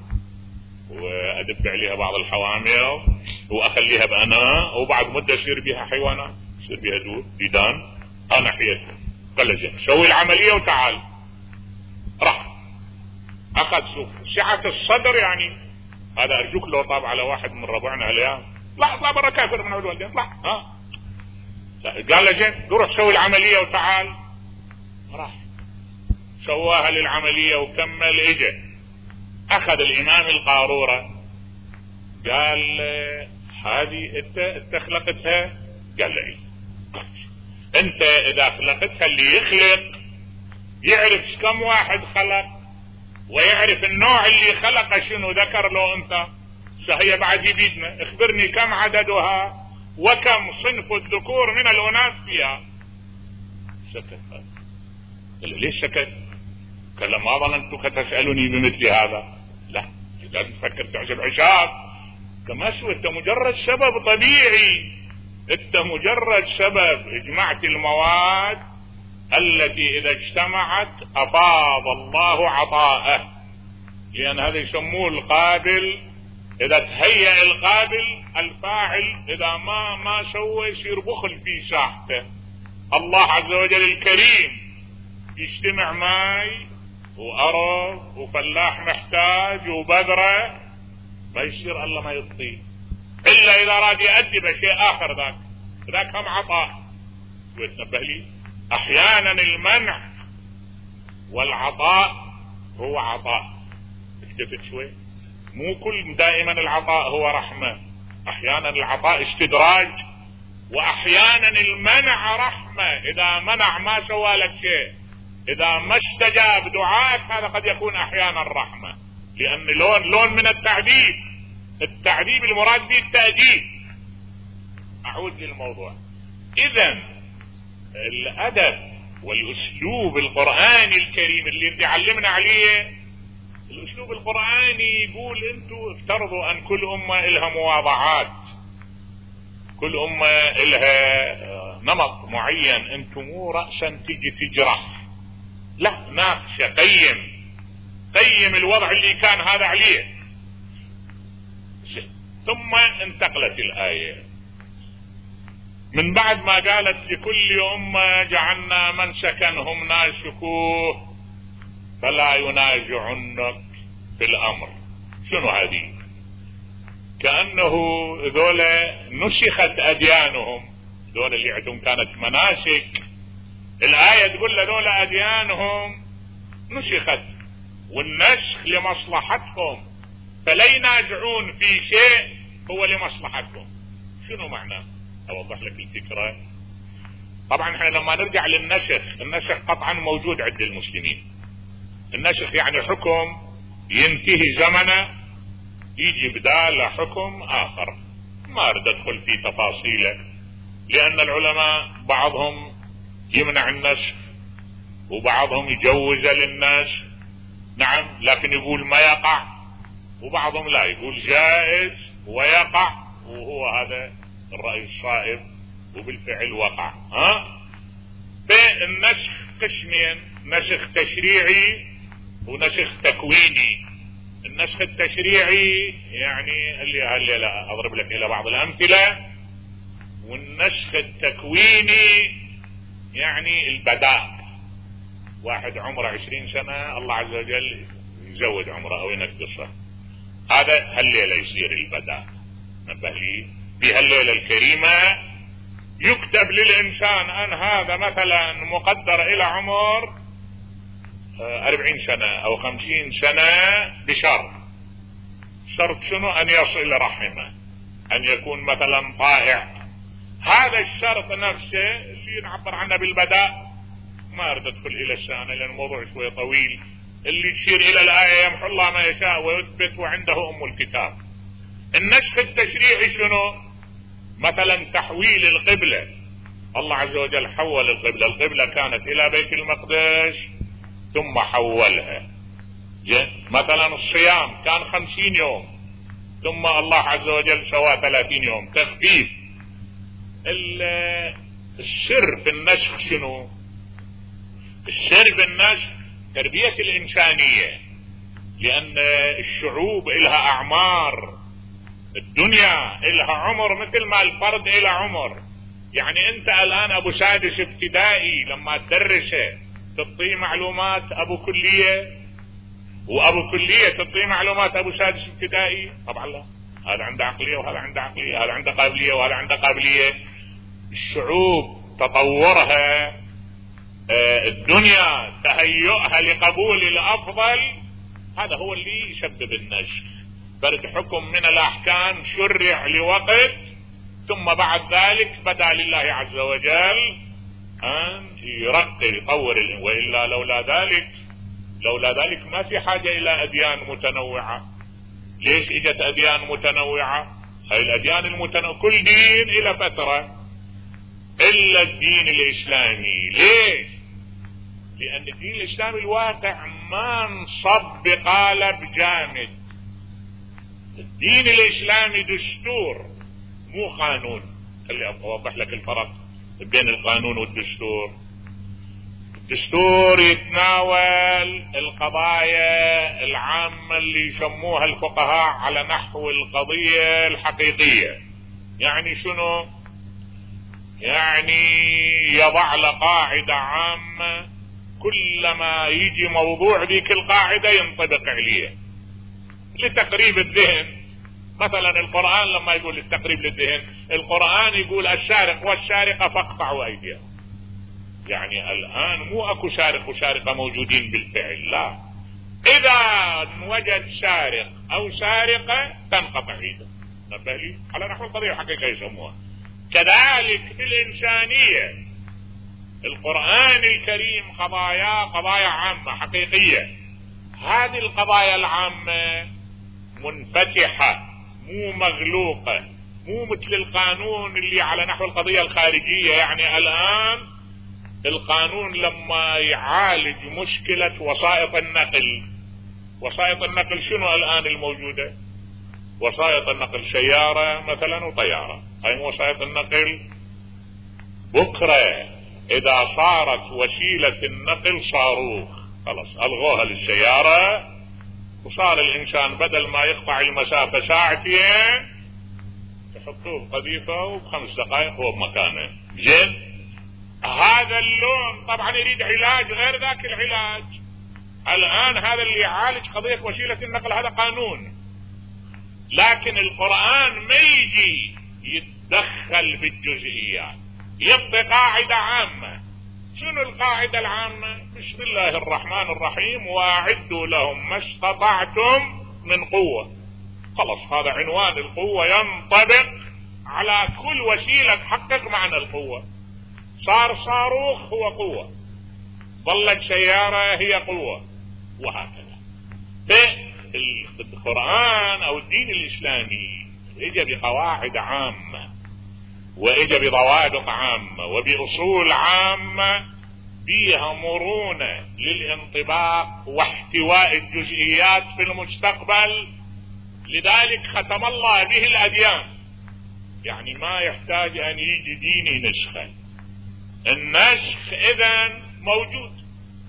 وادب عليها بعض الحوامل واخليها باناء وبعد مدة يصير بها حيوانات، يصير بها دود ديدان، انا حيتها. قال له زين سوي العملية وتعال. راح اخذ سوق سعة الصدر، يعني هذا ارجوك لو طاب على واحد من ربعنا الايام، لا اطلع برا كافر من عدو الدين، اطلع ها. قال له زين روح سوي العملية وتعال. راح سواها للعملية وكمل. اجى اخذ الامام القارورة، قال هذه انت انت خلقتها؟ قال له ايه. انت اذا خلقتها اللي يخلق يعرف كم واحد خلق ويعرف النوع اللي خلقه شنو ذكر لو انثى، فهي بعد يبيدنا اخبرني كم عددها وكم صنف الذكور من الاناث فيها. سكت. قال له ليش سكت؟ قال له ما ظننتك تسألني بمثل هذا. لا لازم تفكر تعجب عشاب كما سوى، انت مجرد سبب طبيعي، انت مجرد سبب اجمعت المواد التي اذا اجتمعت افاض الله عطاءه، لان هذا يسموه القابل. اذا تهيأ القابل الفاعل اذا ما ما سوى يصير بخل في ساحته. الله عز وجل الكريم يجتمع ماي وارض وفلاح محتاج وبذره، ما يصير الله ما يعطيه الا اذا اراد يأدب شيء اخر. ذاك ذاك هم عطاء. ويتنبه لي احيانا المنع والعطاء هو عطاء. اكتفت شوي، مو كل دائما العطاء هو رحمة، احيانا العطاء استدراج، واحيانا المنع رحمة. اذا منع ما سوى لك شيء، اذا ما استجاب دعائك، هذا قد يكون احيانا رحمة، لان لون لون من التعذيب. التعذيب المراد به التأديب. اعود للموضوع. اذا الادب والاسلوب القرآني الكريم اللي بيعلمنا عليه، الاسلوب القرآني يقول انتوا افترضوا ان كل امة الها مواضعات، كل امة الها نمط معين، انتوا مو رأسا تجي تجرح، لا ناقش قيم قيم الوضع اللي كان هذا عليه. ثم انتقلت الآية من بعد ما قالت لكل أمة جعلنا منسكا هم ناسكوه فلا ينازعنك في الأمر. شنو هذه؟ كأنه ذولا نسخت أديانهم، ذولا اللي عندهم كانت مناسك، الآية تقول ذولا أديانهم نسخت، والنسخ لمصلحتهم، فلا ينازعون في شيء هو لمصلحتهم. شنو معناه؟ اوضح لك الفكرة. طبعا احنا لما نرجع للنسخ، النسخ قطعا موجود عند المسلمين. النسخ يعني حكم ينتهي زمنه يجي بداله حكم اخر، ما اريد ادخل في تفاصيله لان العلماء بعضهم يمنع النسخ وبعضهم يجوز للناس، نعم، لكن يقول ما يقع، وبعضهم لا يقول جائز ويقع، وهو هذا الرأي الصائب وبالفعل وقع. ها فالنسخ قسمين، نسخ تشريعي ونسخ تكويني. النسخ التشريعي يعني اللي هل لا اضرب لك الى بعض الامثلة، والنسخ التكويني يعني البداء. واحد عمره عشرين سنة الله عز وجل يزود عمره او ينقصه، هذا هالليلة يصير البداء. نبه لي في هالليلة الكريمة يكتب للإنسان أن هذا مثلا مقدر إلى عمر أربعين سنة أو خمسين سنة بشرط. شرط شنو؟ أن يصل رحمه، أن يكون مثلا طائع. هذا الشرط نفسه اللي نعبر عنه بالبداء، ما أريد أدخل إلى السنة لأن الموضوع شوي طويل. اللي يشير إلى الآية يمحو الله ما يشاء ويثبت وعنده أم الكتاب. النسخ التشريعي شنو؟ مثلا تحويل القبلة، الله عز وجل حول القبلة، القبلة كانت الى بيت المقدس ثم حولها. مثلا الصيام كان خمسين يوم ثم الله عز وجل سوى ثلاثين يوم، تخفيف. السر في النسخ شنو؟ السر في النسخ تربية الإنسانية، لأن الشعوب إلها أعمار، الدنيا إلها عمر مثل ما الفرد إلها عمر. يعني أنت الآن أبو سادس ابتدائي لما تدرسه تعطيه معلومات أبو كلية، وأبو كلية تعطيه معلومات أبو سادس ابتدائي؟ طبعا لا، هذا عنده عقلية وهذا عنده عقلية، هذا عنده قابلية وهذا عنده قابلية. الشعوب تطورها، الدنيا تهيئها لقبول الأفضل، هذا هو اللي يسبب النسخ. فرد حكم من الأحكام شرع لوقت ثم بعد ذلك بدا لله عز وجل أن يرقي يطور، وإلا لولا ذلك لولا ذلك ما في حاجة إلى أديان متنوعة. ليش اجت أديان متنوعة؟ هاي الأديان المتنوعة كل دين إلى فترة إلا الدين الإسلامي. ليش؟ لأن الدين الإسلامي الواقع ما انصب بقالب جامد. الدين الإسلامي دستور مو قانون. خلي أوضح لك الفرق بين القانون والدستور. الدستور يتناول القضايا العامة اللي يسموها الفقهاء على نحو القضية الحقيقية. يعني شنو؟ يعني يضع له قاعدة عامة، كلما يجي موضوع ذيك القاعدة ينطبق عليه لتقريب الذهن. مثلا القرآن لما يقول التقريب للذهن، القرآن يقول السارق والسارقة فاقطعوا أيديهم. يعني الآن مو أكو سارق وسارقة موجودين بالفعل، لا، إذا وجد سارق أو سارقة تنقطع ايده. نبه لي على نحو القضية الحقيقية يسموها. كذلك في الإنسانية القرآن الكريم قضايا قضايا عامة حقيقية. هذه القضايا العامة منفتحة مو مغلوقة، مو مثل القانون اللي على نحو القضية الخارجية. يعني الآن القانون لما يعالج مشكلة وسائط النقل، وسائط النقل شنو الآن الموجودة؟ وسائط النقل سيارة مثلا وطيارة، هاي وسائط النقل. بكرة إذا صارت وسيلة النقل صاروخ، خلاص ألغوها للسيارة، وصار الإنسان بدل ما يقطع المسافة ساعتين يحطوه بقذيفة وبخمس دقائق هو بمكانه. زين، هذا اللون طبعا يريد علاج غير ذاك العلاج. الآن هذا اللي يعالج قضية وسيلة النقل هذا قانون، لكن القرآن ما يجي يتدخل بالجزئيات، يبقى قاعدة عامة. شنو القاعدة العامة؟ بسم الله الرحمن الرحيم وأعدوا لهم ما استطعتم من قوة. خلاص هذا عنوان القوة، ينطبق على كل وسيلة تحقق معنى القوة. صار صاروخ هو قوة، ظلت سيارة هي قوة، وهكذا. فالقرآن أو الدين الإسلامي اجى بقواعد عامة، واجى بضوابط عامة وبأصول عامة فيها مرونة للانطباق واحتواء الجزئيات في المستقبل. لذلك ختم الله به الأديان. يعني ما يحتاج أن يجي دين ينسخه. النسخ إذن موجود.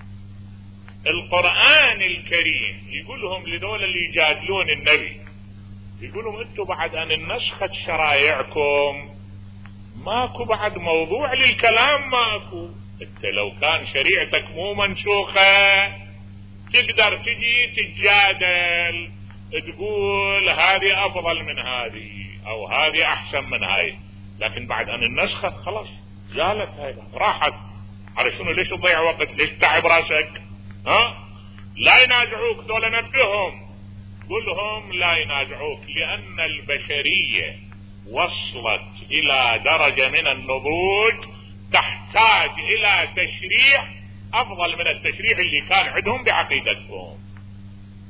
القرآن الكريم يقول لهم لذول اللي يجادلون النبي، يقول لهم انتم بعد أن النسخت شرايعكم ماكو بعد موضوع للكلام، ماكو. انت لو كان شريعتك مو منسوخة تقدر تجي تتجادل، تقول هذه افضل من هذه او هذه احسن من هاي، لكن بعد ان النسخت خلاص زالت هاي راحت. على شنو؟ ليش تضيع وقت؟ ليش تتعب راسك؟ ها؟ لا ينازعوك دول، نبههم قل لهم لا ينازعوك، لان البشرية وصلت الى درجة من النضوج تحتاج الى تشريع افضل من التشريع اللي كان عندهم بعقيدتهم.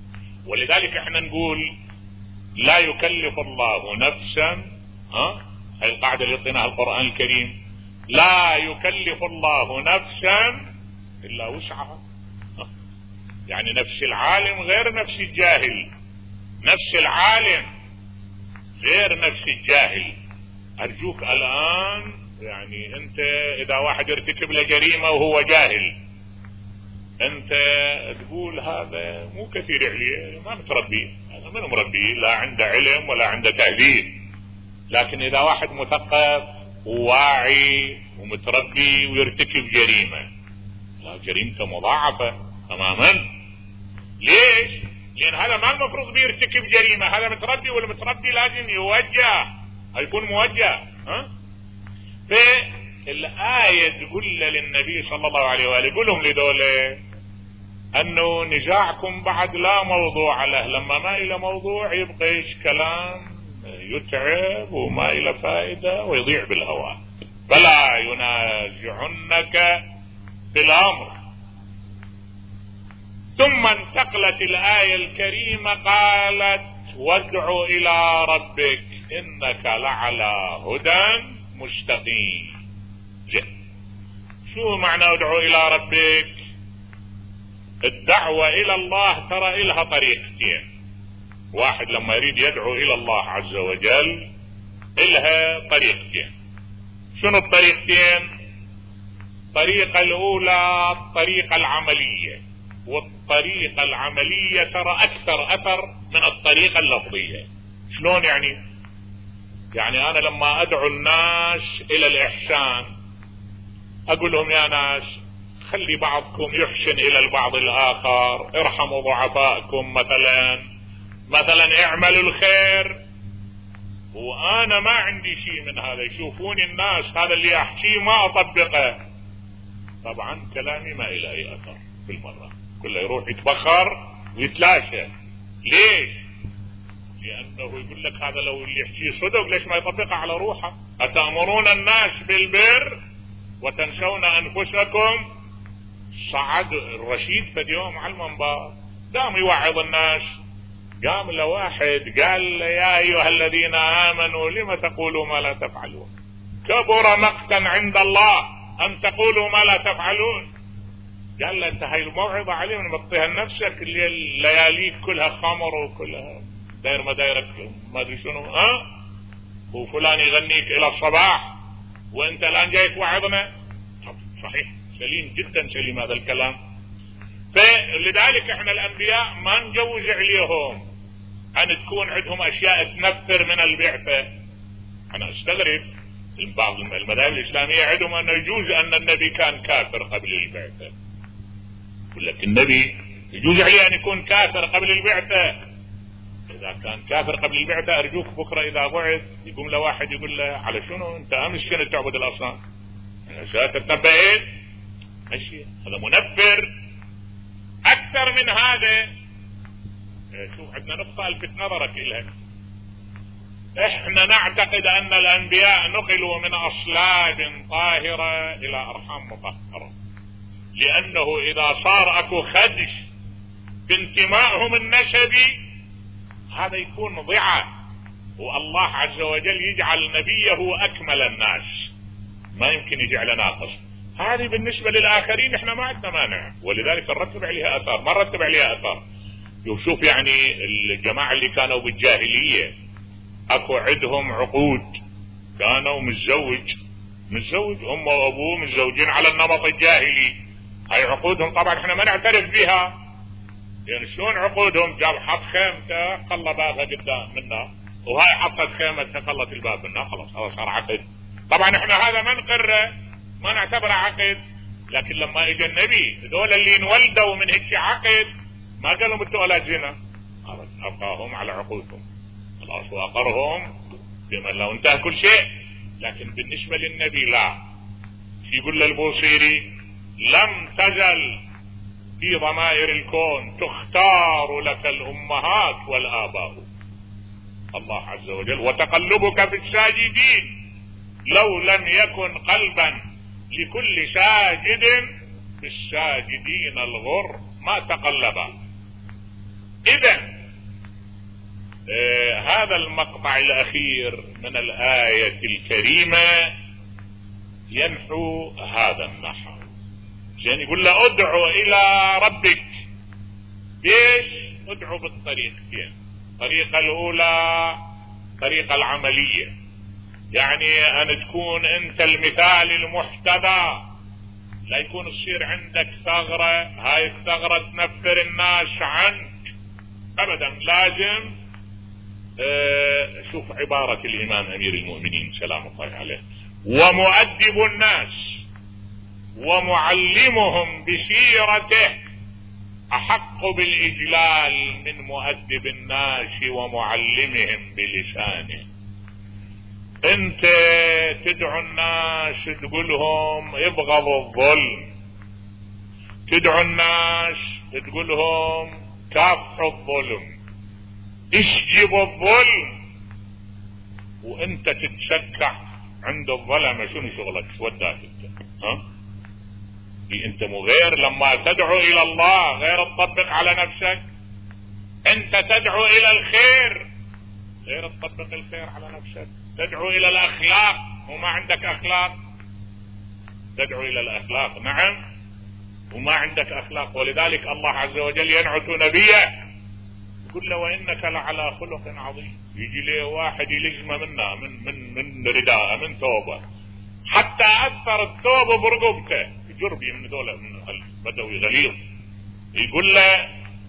ولذلك احنا نقول لا يكلف الله نفسا ها هاي القاعدة اللي يعطيناها القرآن الكريم، لا يكلف الله نفسا إلا وسعها. يعني نفس العالم غير نفس الجاهل، نفس العالم غير نفس الجاهل. أرجوك الآن يعني أنت إذا واحد يرتكب له جريمة وهو جاهل، أنت تقول هذا مو كثير عليه، ما متربي، هذا من مربي، لا عنده علم ولا عنده تهذيب. لكن إذا واحد مثقف وواعي ومتربي ويرتكب جريمة، لا جريمته مضاعفة تماما. ليش؟ لأن هذا ما المفروض بيرتكب جريمة، هذا متربي، والمتربي لازم يوجه، يكون موجه. ها؟ فالآية تقول للنبي صلى الله عليه وآله، يقول لهم لدوله أنه نزاعكم بعد لا موضوع له، لما ما إلى موضوع يبقيش كلام يتعب وما إلى فائدة ويضيع بالهواء، فلا ينازعنك في الأمر. ثم انتقلت الآية الكريمة قالت وادع إلى ربك إنك لعلى هدى مستقيم. شو معنى ادعو إلى ربك؟ الدعوة إلى الله ترى إلها طريقتين. واحد لما يريد يدعو إلى الله عز وجل إلها طريقتين. شنو الطريقتين؟ الطريقة الأولى الطريقة العملية، والطريقة العملية ترى أكثر أثر من الطريقة اللفظية. شلون يعني؟ يعني أنا لما أدعو الناس إلى الإحسان أقول لهم يا ناس خلي بعضكم يحسن إلى البعض الآخر، ارحموا ضعفائكم مثلا، مثلا اعملوا الخير، وأنا ما عندي شيء من هذا، يشوفوني الناس هذا اللي أحكيه ما أطبقه، طبعا كلامي ما إلى أي أثر بالمرة، كله يروح يتبخر ويتلاشى. ليش؟ لأنه يقول لك هذا لو اللي يحكيه صدق ليش ما يطبقه على روحه؟ أتأمرون الناس بالبر وتنسون أنفسكم. صعد الرشيد في يوم على المنبر قام يوعظ الناس، قام لواحد قال يا أيها الذين آمنوا لما تقولوا ما لا تفعلون، كبر مقتا عند الله أن تقولوا ما لا تفعلون. قال له انت هاي الموعظة عليه من مطيها لنفسك، اللي اللياليك كلها خمر وكلها داير ما دايرك ما ادري شنو، ها وفلان يغنيك الى الصباح وانت الان جاي توعظنا. صحيح سليم جدا سليم هذا الكلام. فلذلك احنا الانبياء ما نجوز عليهم ان تكون عندهم اشياء تنفر من البعثة. انا استغرب بعض المذاهب الاسلامية عندهم انه يجوز ان النبي كان كافر قبل البعثة، يقول لك النبي يجوز عليه ان يكون كافر قبل البعثة. اذا كان كافر قبل البعثة ارجوك بكرة اذا بعث يقوم له واحد يقول له على شنو انت امس كنت تعبد الاصنام، تتنبئين ماشي، هذا منفر. اكثر من هذا شوف عندنا نقطة الفت نظرك الها، احنا نعتقد ان الانبياء نقلوا من اصلاب طاهرة الى ارحام مطهرة، لانه اذا صار اكو خدش في انتمائهم النسبي هذا يكون ضعة، والله عز وجل يجعل نبيه اكمل الناس، ما يمكن يجعل ناقص. هذه بالنسبة للاخرين احنا ما عندنا مانع، ولذلك نرتب عليها اثار، ما نرتب عليها اثار. شوف يعني الجماعة اللي كانوا بالجاهلية اكو عندهم عقود، كانوا متزوج متزوج امه وابوه متزوجين على النمط الجاهلي، هاي عقودهم طبعا احنا ما نعترف بها. يعني شلون عقودهم؟ جاب حط خيمته خلى بابها قدام منا، وهاي حطت خيمتها خلت الباب منا، خلاص هذا صار عقد. طبعا احنا هذا ما نقره ما نعتبره عقد، لكن لما اجى النبي دول اللي انولدوا من هيك عقد ما قالوا انتوا اولاد زنا، ابقاهم على عقودهم خلاص واقرهم بما لو انتهى كل شيء. لكن بالنسبة للنبي لا، شي يقول للبوصيري لم تزل في ضمائر الكون تختار لك الامهات والاباء، الله عز وجل وتقلبك في الساجدين لو لم يكن قلبا لكل ساجد في الساجدين الغر ما تقلبا. اذا آه هذا المقطع الأخير من الآية الكريمة ينحو هذا النحو، عشان يقول له ادعو إلى ربك. ليش؟ ادعو بالطريقتين. الطريقة الأولى الطريقة العملية، يعني أن تكون أنت المثال المحتذى، لا يكون يصير عندك ثغرة، هاي الثغرة تنفر الناس عنك أبدا. لازم اه شوف عبارة الإمام أمير المؤمنين سلام الله عليه: ومؤدب الناس ومعلمهم بسيرته أحق بالإجلال من مؤدب الناس ومعلمهم بلسانه. انت تدعو الناس تقولهم ابغضوا الظلم، تدعو الناس تقولهم كافحوا الظلم، اشجبوا الظلم، وانت تتسكع عند الظلمة. شنو شغلك؟ شو وداك انت؟ ها؟ انت مو غير لما تدعو الى الله غير تطبق على نفسك. انت تدعو الى الخير غير تطبق الخير على نفسك. تدعو الى الاخلاق وما عندك اخلاق. تدعو الى الاخلاق نعم وما عندك اخلاق. ولذلك الله عز وجل ينعت نبيه يقول له وانك لعلى خلق عظيم. يجي له واحد يلزمه منا من من من رداءه من ثوبه حتى اثر الثوب برقبته، جربي من دولة من البدوي غليظ، يقول له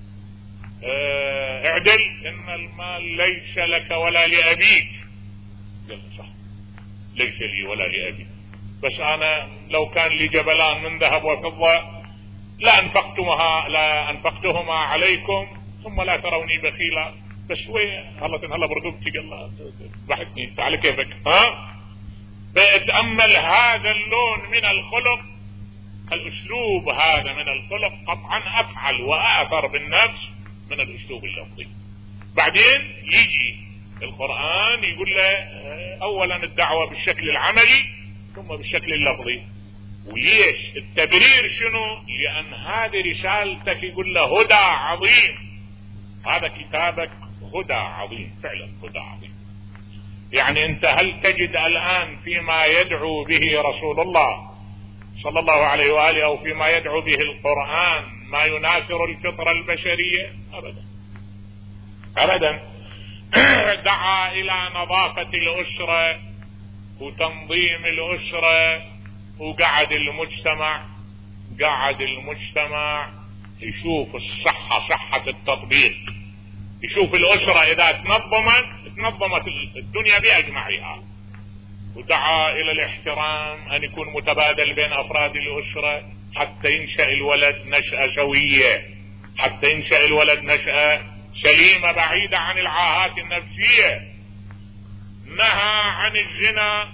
اه اعدل ان المال ليس لك ولا لابيك. قال له صح، ليس لي ولا لابي، بس انا لو كان لي جبلان من ذهب وفضة لا انفقتهما لا انفقتهما عليكم ثم لا تروني بخيلا. بس شوي هلا تنهلا برقبتي. قال له ضحكني تعال كيفك. ها بأتأمل هذا اللون من الخلق، الاسلوب هذا من الخلق قطعا افعل واثر بالنفس من الاسلوب اللفظي. بعدين يجي القرآن يقول له اولا الدعوة بالشكل العملي ثم بالشكل اللفظي. وليش التبرير؟ شنو؟ لان هذه رسالتك يقول له هدى عظيم، هذا كتابك هدى عظيم، فعلا هدى عظيم. يعني انت هل تجد الان فيما يدعو به رسول الله صلى الله عليه وآله أو فيما يدعو به القرآن ما يناثر الفطرة البشرية؟ أبدا أبدا. دعا إلى نظافة الأسرة وتنظيم الأسرة، وقعد المجتمع قعد المجتمع يشوف الصحة، صحة التطبيق، يشوف الأسرة إذا تنظمت تنظمت الدنيا بأجمعها. ودعا الى الاحترام ان يكون متبادل بين افراد الاسرة حتى ينشأ الولد نشأة سوية، حتى ينشأ الولد نشأة سليمة بعيدة عن العاهات النفسية. نهى عن الزنا،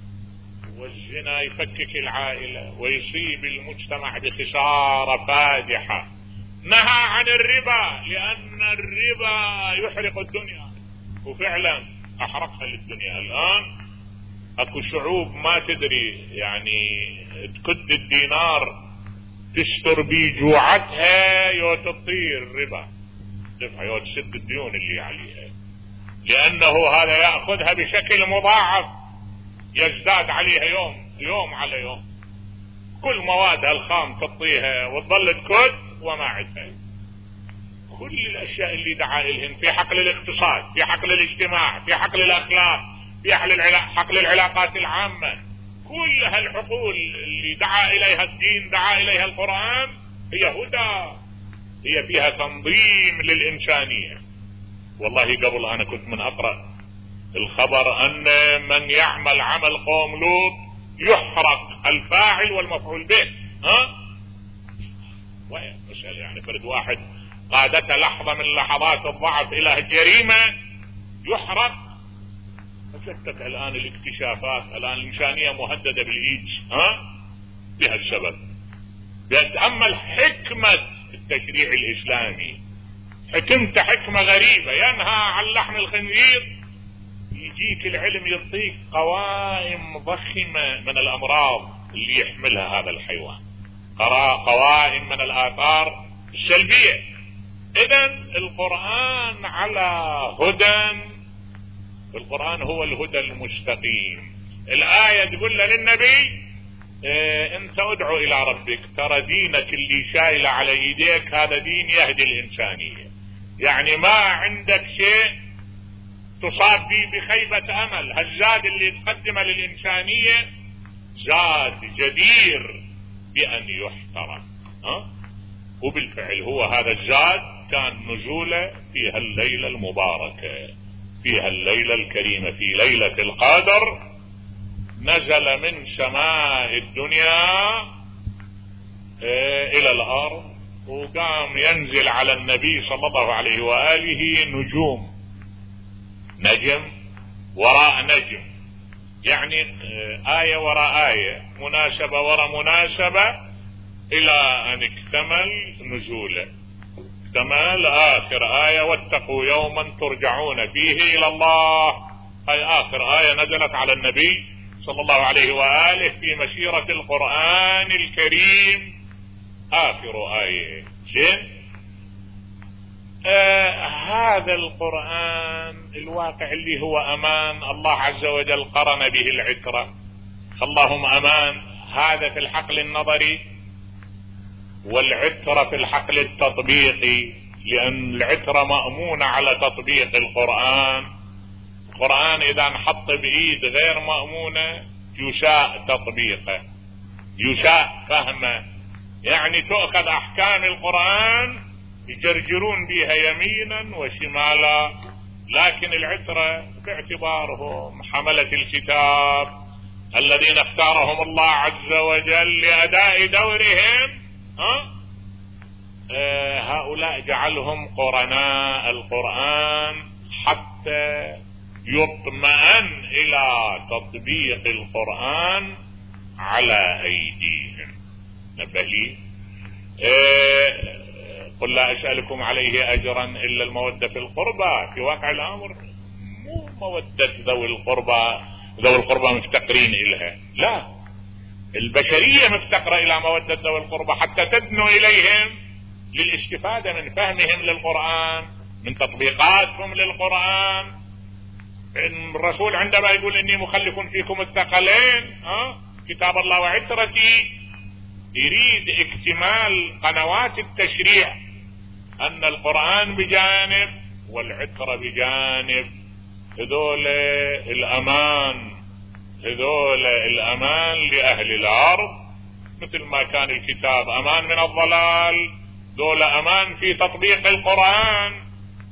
والزنا يفكك العائلة ويصيب المجتمع بخسارة فادحة. نهى عن الربا لان الربا يحرق الدنيا، وفعلا احرقها للدنيا. الان اكو شعوب ما تدري يعني تكد الدينار تستر بيه جوعتها يو تطير ربا دفع يو تسد الديون اللي عليها، لانه هذا يأخذها بشكل مضاعف يزداد عليها يوم يوم على يوم. كل موادها الخام تطيها وتظل تكد وما عندها. كل الاشياء اللي دعا الهن في حقل الاقتصاد، في حقل الاجتماع، في حقل الاخلاق، في حقل العلاقات العامة، كل هالحقول اللي دعا اليها الدين دعا اليها القرآن هي هدى، هي فيها تنظيم للإنسانية. والله قبل انا كنت من اقرأ الخبر ان من يعمل عمل قوم لوط يحرق الفاعل والمفعول به. ها وين مسألة يعني فرد واحد قادته لحظة من لحظات الضعف الى الجريمة يحرق. فشتت الان الاكتشافات، الان الانسانية مهددة بالايدز ها بهالسبب. بيتأمل حكمة التشريع الاسلامي، حكمته حكمة غريبة، ينهى عن لحم الخنزير، يجيك العلم يعطيك قوائم ضخمة من الامراض اللي يحملها هذا الحيوان، قوائم من الاثار السلبية. اذن القرآن على هدى القرآن هو الهدى المستقيم. الآية تقول للنبي اه انت ادعو الى ربك، ترى دينك اللي شايله على ايديك هذا دين يهدي الانسانية، يعني ما عندك شيء تصاب به بخيبة امل. هالزاد اللي تقدمه للانسانية زاد جدير بان يحترم. ها؟ وبالفعل هو هذا الزاد كان نزوله في هالليلة المباركة، في هالليلة الكريمة، في ليلة القدر، نزل من سماء الدنيا الى الارض، وقام ينزل على النبي صلى الله عليه وآله نجوم، نجم وراء نجم، يعني آية وراء آية، مناسبة وراء مناسبة، الى ان اكتمل نزوله، اكتمل اخر آية واتقوا يوما ترجعون فيه الى الله. هاي اخر آية نزلت على النبي صلى الله عليه وآله في مسيرة القرآن الكريم، آخر آية. زين، آه هذا القرآن الواقع اللي هو أمان، الله عز وجل قرن به العترة، اللهم أمان. هذا في الحقل النظري، والعترة في الحقل التطبيقي، لأن العترة مأمونة على تطبيق القرآن. القرآن إذا انحط بإيد غير مأمونة يساء تطبيقه، يساء فهمه، يعني تؤخذ أحكام القرآن يجرجرون بها يمينا وشمالا. لكن العترة باعتبارهم حملة الكتاب الذين اختارهم الله عز وجل لأداء دورهم، ها؟ آه هؤلاء جعلهم قرناء القرآن حتى يطمئن الى تطبيق القرآن على ايديهم. نبهي اه قل لا اسألكم عليه اجرا الا المودة في القربى. في واقع الامر مو مودة ذوي القربى، ذوي القربى مفتقرين الها، لا، البشرية مفتقرة الى مودة ذوي القربى حتى تدنو اليهم للاستفادة من فهمهم للقرآن، من تطبيقاتهم للقرآن. الرسول عندما يقول اني مخلف فيكم الثقلين، ها، كتاب الله وعترتي، يريد اكتمال قنوات التشريع، ان القرآن بجانب والعترة بجانب، هذول الامان، هذول الامان لاهل الارض، مثل ما كان الكتاب امان من الضلال، دول امان في تطبيق القرآن.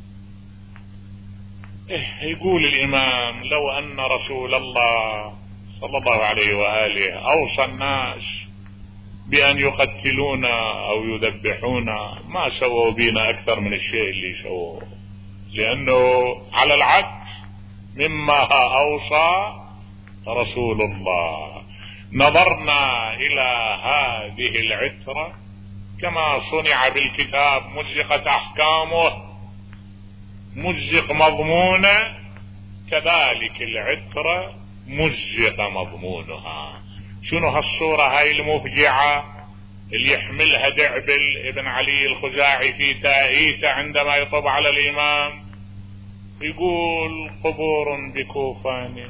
يقول الإمام لو أن رسول الله صلى الله عليه وآله أوصى الناس بأن يقتلونا أو يذبحونا ما سووا بنا أكثر من الشيء اللي سووه، لأنه على العكس مما أوصى رسول الله. نظرنا إلى هذه العترة كما صنع بالكتاب، مزقت أحكامه، مزق مضمونه، كذلك العترة مزق مضمونها. شنو هالصورة هاي المفجعة اللي يحملها دعبل ابن علي الخزاعي في تائيته عندما يطب على الإمام؟ يقول قبور بكوفان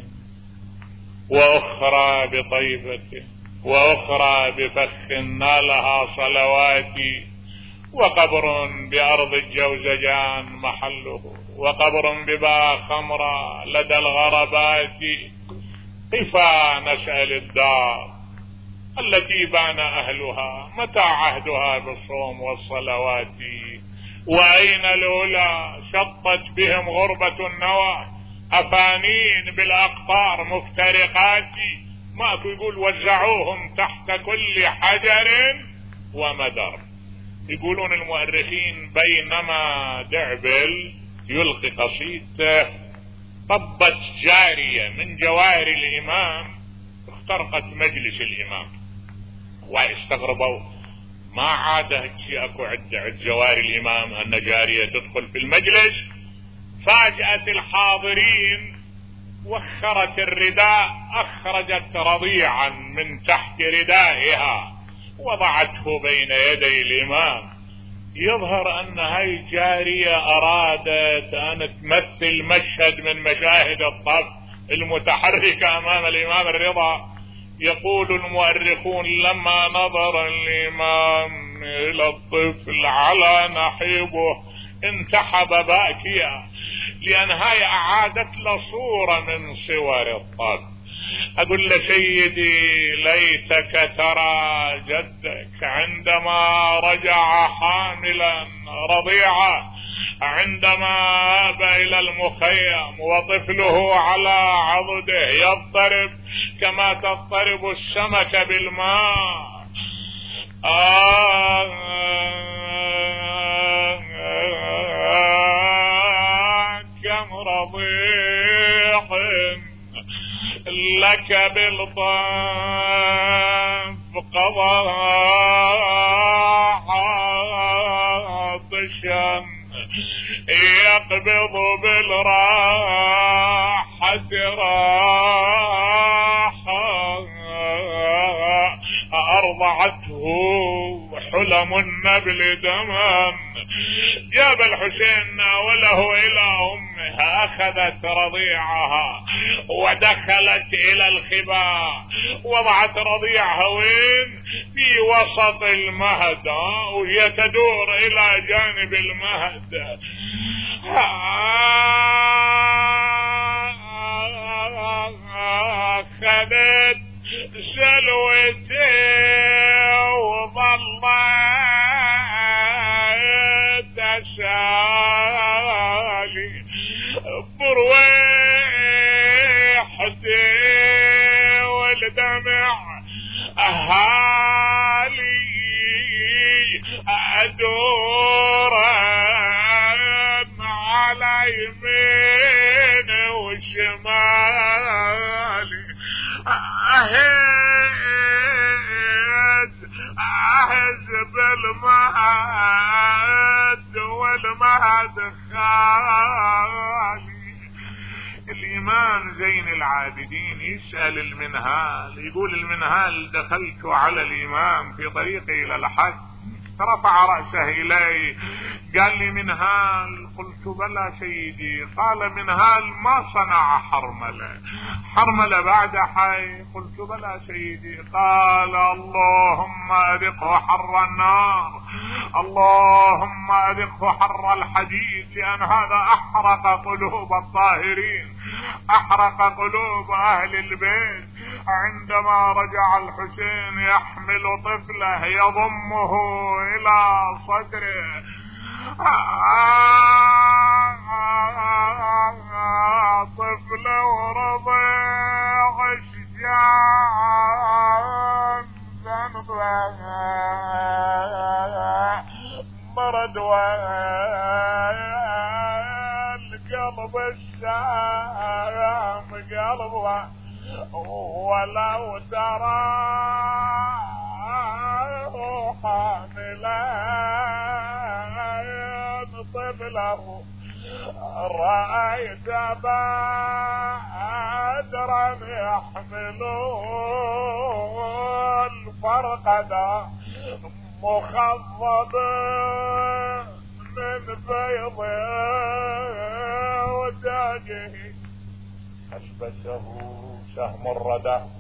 وأخرى بطيبة وأخرى بفخ نالها صلواتي، وقبر بأرض الجوزجان محله، وقبر بباء خمرة لدى الغربات. كيفا نسأل الدار التي بان أهلها متى عهدها بالصوم والصلوات؟ وأين الأولى شطت بهم غربة النوى، أفانين بالأقطار مفترقات. ماكو يقول وزعوهم تحت كل حجر ومدر. يقولون المؤرخين بينما دعبل يلقي قصيدته طبت جارية من جواري الإمام اخترقت مجلس الإمام، واستغربوا ما عاد هيك اكو عد عد جواري الإمام أن جارية تدخل في المجلس. فاجأت الحاضرين، وخرت الرداء، أخرجت رضيعا من تحت ردائها وضعته بين يدي الإمام. يظهر أن هاي الجارية أرادت أن تمثل مشهد من مشاهد الطف المتحركة أمام الإمام الرضا. يقول المؤرخون لما نظر الإمام إلى الطفل على نحيبه انتحب باكيا، لأن هاي أعادت له صورة من صور الطف. أقول له سيدي ليتك ترى جدك عندما رجع حاملا رضيعا، عندما ذهب إلى المخيم وطفله على عضده يضطرب كما تضطرب السمكة بالماء. آه كم رضيع لك بالضيف قضى عطشا يقبض بالراحة راحة أرضعته حلم النبل دما. جاب الحسين ناوله إلى أمها، أخذت رضيعها ودخلت إلى الخباء، وضعت رضيعها وين؟ في وسط المهد، وهي تدور إلى جانب المهد. أخذت سلوتي وظلت أسالي برويحتي والدمع أهالي أدور على يمين وشمالي، أهد أهز بالمهد والمهد خالي. الإمام زين العابدين يسأل المنهال، يقول المنهال دخلت على الإمام في طريقي إلى الحج، فرفع رأسه إلي قال لي منهال؟ قلت بلى سيدي. قال منهال ما صنع حرملة؟ حرملة بعد حي؟ قلت بلى سيدي. قال اللهم أذقه حر النار، اللهم أذقه حر الحديد، لأن هذا أحرق قلوب الطاهرين، أحرق قلوب أهل البيت. عندما رجع الحسين يحمل طفله يضمه إلى صدره، طفله ورضيع شجاع ذنبه مرد والقلب الشام قلبه، ولو ترى حاملا طفله رأيت بادرا يحملون الفرقدة مخضب من بيض وداجه، ألبسه سهم الردى